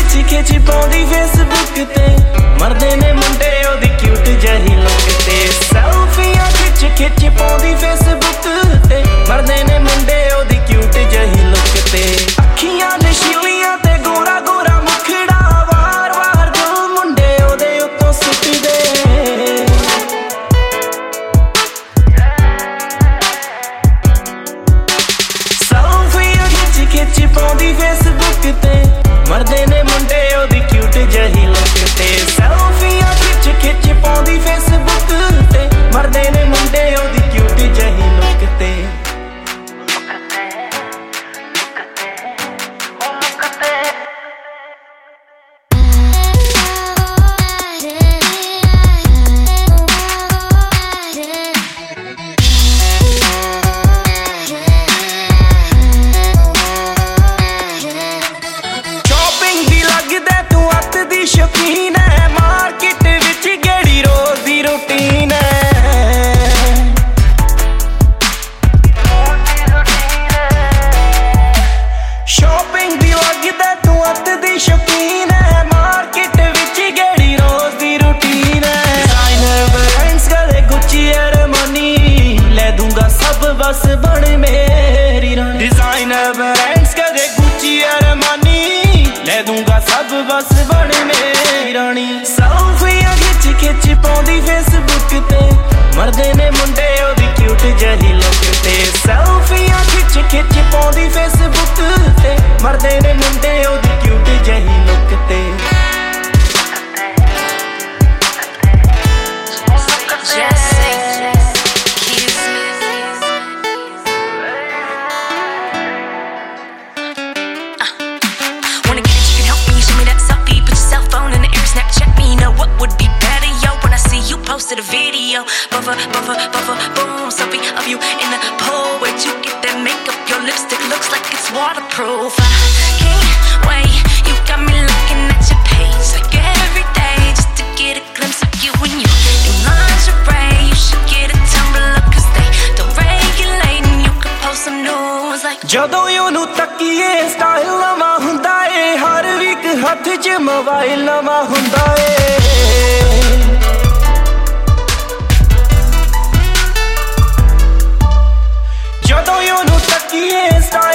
खिच पाउंदी फेसबुक ते मरदे ने मुंडे ओदी क्यूट जही लुक ते सेल्फियां खिच पाउंदी फेसबुक ते मरदे ने मुंडे ओदी क्यूट जही लुक ते अखियां नशीलियां ते गोरा गोरा मुखड़ा वार वार दिल मुंडे ओदे उत्तों सुटदे सेल्फियां खिच पाउंदी फेसबुक ते मरदे ने मुंडे ओदी क्यूट जही लुक ते सेल्फियां खिच पाउंदी फेसबुक ते मरदे ने मुंडे ओदी क्यूट जही लुक ते शौकीन है मार्केट विच गेड़ी रोज दी रूटीन है शॉपिंग दी लगदा तू अत दी शौकीन है मार्केट विच गेड़ी रोज दी रूटीन है डिजाइनर ब्रांड्स कदे गुच्ची अरमानी ले दूंगा सब बस बन मेरी रानी डिजाइनर ब्रांड्स कदे गुच्ची अरमानी ले दूंगा सब बस बन मेरी रानी सेल्फियां खिच पाउंदी फेसबुक ते मरदे ने मुंडे ओदी क्यूट जही लुक ते सेल्फियां खिच पाउंदी फेसबुक ते मरदे ने मुंडे ओदी क्यूट जही लुक ते Posted a video, boom, selfie of you in the pool. Where'd you get that makeup? Your lipstick looks like it's waterproof. I can't wait, you got me looking at your page like every day just to get a glimpse of you and you in lingerie. You should get a Tumblr cause they don't regulate and you can post some news like ਜਦੋਂ ਉਹਨੂੰ ਤੱਕੀਏ style ਨਵਾਂ ਹੁੰਦਾ ਏ ਹਰ week ਹੱਥ 'ਚ mobile ਨਵਾਂ ਹੁੰਦਾ ਏ ਜਦੋਂ ਉਹਨੂੰ ਤੱਕੀਏ